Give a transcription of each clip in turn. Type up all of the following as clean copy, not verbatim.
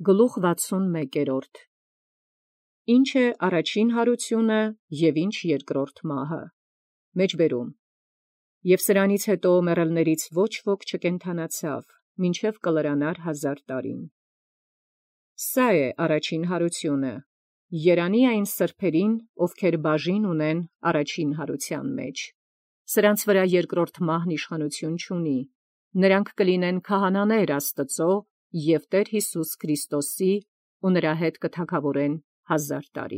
Գլուխ 61 Ինչ է առաջին հարությունը և ինչ երկրորդ մահը։ Մեջբերում. Եվ սրանից հետո մեռելներից ոչ ոք չկենդանացավ, մինչև կլրանար 1000 տարին։ Սա է առաջին հարությունը, երանի այն սրբերին, ովքեր բաժին ունեն առաջին հարության մեջ։ Սրանց վրա երկրորդ մահն իշխանություն չունի, նրանք կլինեն քահանաներ Աստծո և Տեր Հիսուս Քրիստոսի ու նրա հետ կթագավորեն 1000 տարի։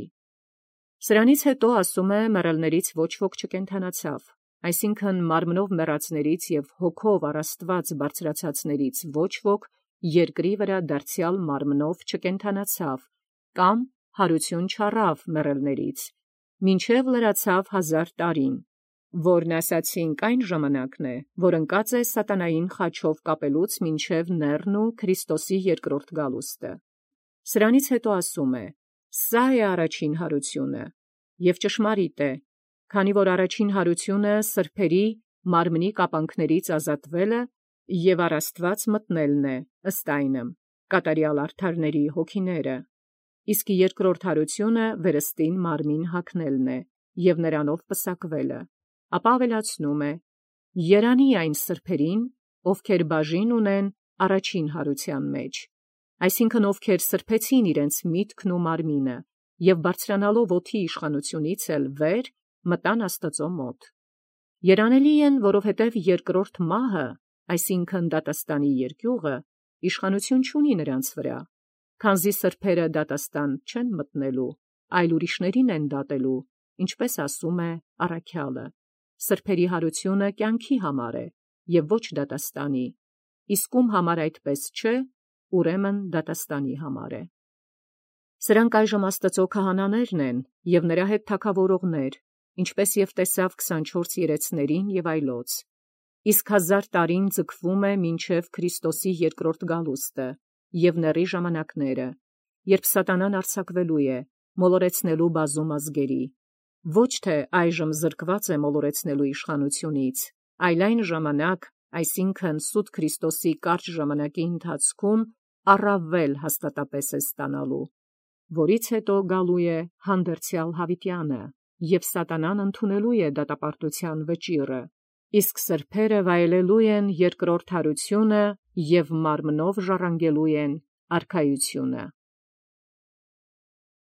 Սրանից հետո ասում է մեռելներից ոչ ոք չկենդանացավ, այսինքն մարմնով մեռածներից և հոգով առաստված բարձրացածներից ոչ ոք երկրի վրա դարձյալ մարմնով չկենդանացավ կամ հարություն չառավ մեռելներից, մինչև լրացավ 1000 տարին, որն ասացինք այն ժամանակն է, որ ընկած է սատանային խաչով կապելուց մինչև նեռն ու Քրիստոսի երկրորդ գալուստը։ Սրանից հետո ասում է. սա է առաջին հարությունը, և ճշմարիտ է, քանի որ առաջին հարությունը սրբերի մարմնի կապանքներից ազատվելը և առ Աստված մտնելն է, ըստ այնմ, կատարյալ արդարների հոգիները, իսկ երկրորդ հարությունը վերստին մարմին հագնելն է և նրանով պսակվելը, ապա ավելացնում է. երանի այն սրբերին, ովքեր բաժին ունեն առաջին հարության մեջ, այսինքն ովքեր սրբեցին իրենց միտքն ու մարմինը և բարձրանալով օդի իշխանությունից էլ վեր մտան Աստծո մոտ։ Երանելի են, որովհետև երկրորդ մահը, այսինքն դատաստանի երկյուղը, իշխանություն չունի նրանց վրա, քանզի սրբերը դատաստան չեն մտնելու, այլ ուրիշներին են դատելու, ինչպես ասում է առաքյալը. սրբերի հարությունը կյանքի համար է և ոչ դատաստանի, իսկ ում համար այդպես չէ, ուրեմն դատաստանի համար է։ Սրանք այժմ Աստծո քահանաներն են և նրա հետ թագավորողներ, ինչպես և տեսավ 24 երեցներին և այլոց, իսկ 1000 տարին ձգվում է մինչև Քրիստոսի երկրորդ գալուստը և նեռի ժամանակները, երբ սատանան արձակվելու է, մոլորեցնելու բազում ազգերի, ոչ թե այժմ զրկված է մոլորեցնելու իշխանությունից, այլ այն ժամանակ, այսինքն սուտ Քրիստոսի կարճ ժամանակի ընթացքում առավել հաստատապես է ստանալու, որից հետո գալու է հանդերձյալ Յավիտյանը, և սատանան ընդունելու է դատապարտության վճիռը, իսկ սրբերը վայելելու են երկրորդ հարությունը և մարմնով ժառանգելու են արքայությունը։